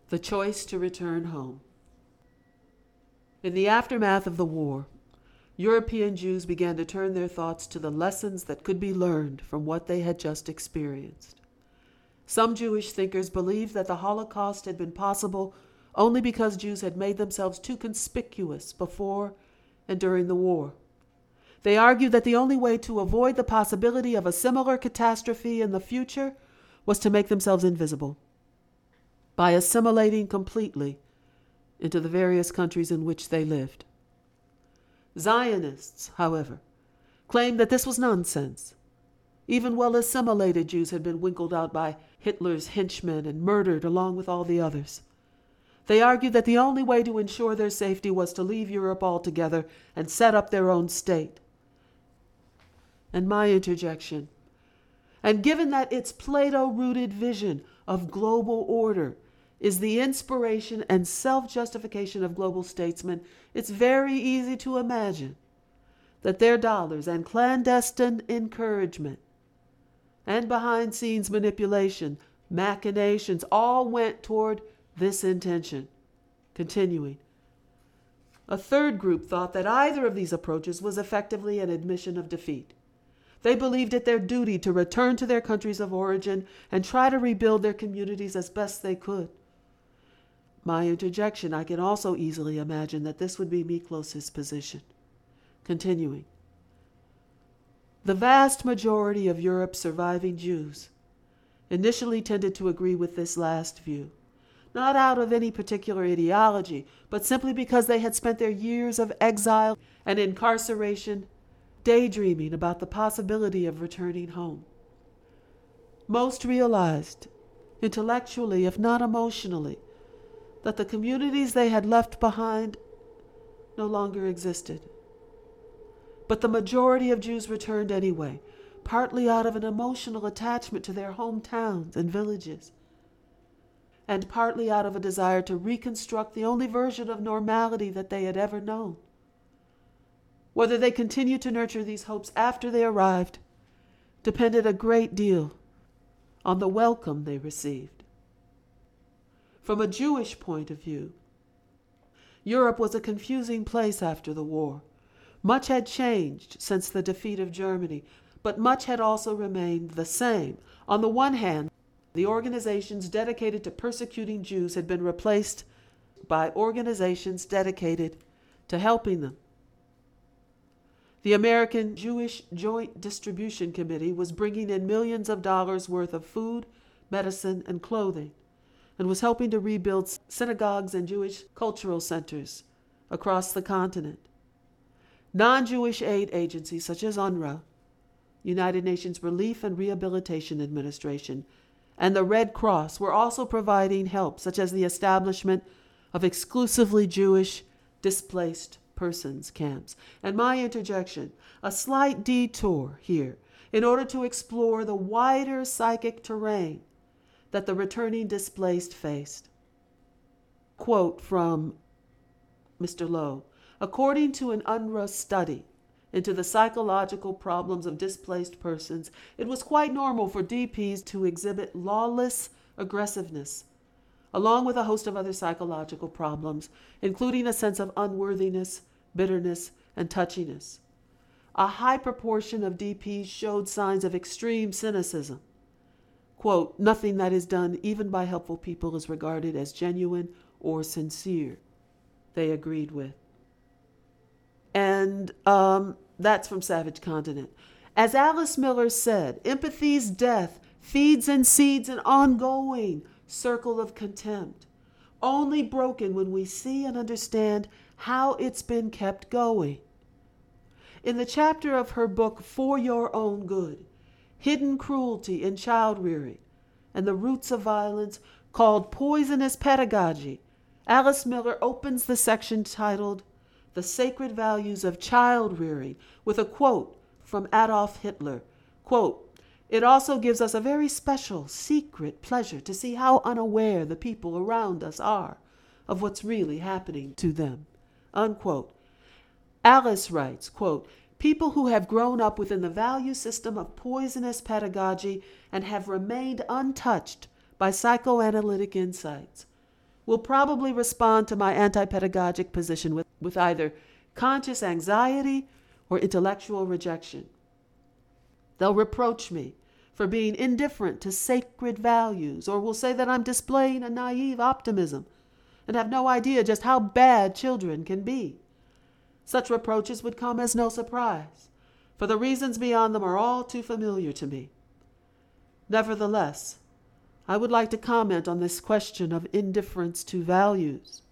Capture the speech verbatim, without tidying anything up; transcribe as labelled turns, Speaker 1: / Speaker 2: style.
Speaker 1: The choice to return home. In the aftermath of the war, European Jews began to turn their thoughts to the lessons that could be learned from what they had just experienced. Some Jewish thinkers believed that the Holocaust had been possible only because Jews had made themselves too conspicuous before and during the war. They argued that the only way to avoid the possibility of a similar catastrophe in the future was to make themselves invisible, by assimilating completely into the various countries in which they lived. Zionists, however, claimed that this was nonsense. Even well-assimilated Jews had been winkled out by Hitler's henchmen and murdered along with all the others. They argued that the only way to ensure their safety was to leave Europe altogether and set up their own state. And my interjection, and given that its Plato-rooted vision of global order is the inspiration and self-justification of global statesmen, it's very easy to imagine that their dollars and clandestine encouragement and behind-scenes manipulation, machinations, all went toward this intention. Continuing, a third group thought that either of these approaches was effectively an admission of defeat. They believed it their duty to return to their countries of origin and try to rebuild their communities as best they could. My interjection, I can also easily imagine that this would be Miklos's position. Continuing, the vast majority of Europe's surviving Jews initially tended to agree with this last view, not out of any particular ideology, but simply because they had spent their years of exile and incarceration daydreaming about the possibility of returning home. Most realized, intellectually if not emotionally, that the communities they had left behind no longer existed. But the majority of Jews returned anyway, partly out of an emotional attachment to their hometowns and villages, and partly out of a desire to reconstruct the only version of normality that they had ever known. Whether they continued to nurture these hopes after they arrived depended a great deal on the welcome they received. From a Jewish point of view, Europe was a confusing place after the war. Much had changed since the defeat of Germany, but much had also remained the same. On the one hand, the organizations dedicated to persecuting Jews had been replaced by organizations dedicated to helping them. The American Jewish Joint Distribution Committee was bringing in millions of dollars worth of food, medicine, and clothing, and was helping to rebuild synagogues and Jewish cultural centers across the continent. Non-Jewish aid agencies such as UNRWA, United Nations Relief and Rehabilitation Administration, and the Red Cross were also providing help, such as the establishment of exclusively Jewish displaced persons camps. And my interjection, a slight detour here, in order to explore the wider psychic terrain that the returning displaced faced. Quote from Mister Lowe, according to an UNRWA study into the psychological problems of displaced persons, it was quite normal for D Ps to exhibit lawless aggressiveness, along with a host of other psychological problems, including a sense of unworthiness, bitterness, and touchiness. A high proportion of D Ps showed signs of extreme cynicism. Quote, nothing that is done even by helpful people is regarded as genuine or sincere, they agreed with. And um, that's from Savage Continent. As Alice Miller said, empathy's death feeds and seeds an ongoing circle of contempt, only broken when we see and understand how it's been kept going. In the chapter of her book, For Your Own Good, Hidden Cruelty in Child Rearing and the Roots of Violence, called Poisonous Pedagogy, Alice Miller opens the section titled The Sacred Values of Child Rearing with a quote from Adolf Hitler. Quote, it also gives us a very special, secret pleasure to see how unaware the people around us are of what's really happening to them. Unquote. Alice writes, quote, people who have grown up within the value system of poisonous pedagogy and have remained untouched by psychoanalytic insights will probably respond to my anti-pedagogic position with, with either conscious anxiety or intellectual rejection. They'll reproach me for being indifferent to sacred values, or will say that I'm displaying a naive optimism and have no idea just how bad children can be. Such reproaches would come as no surprise, for the reasons beyond them are all too familiar to me. Nevertheless, I would like to comment on this question of indifference to values.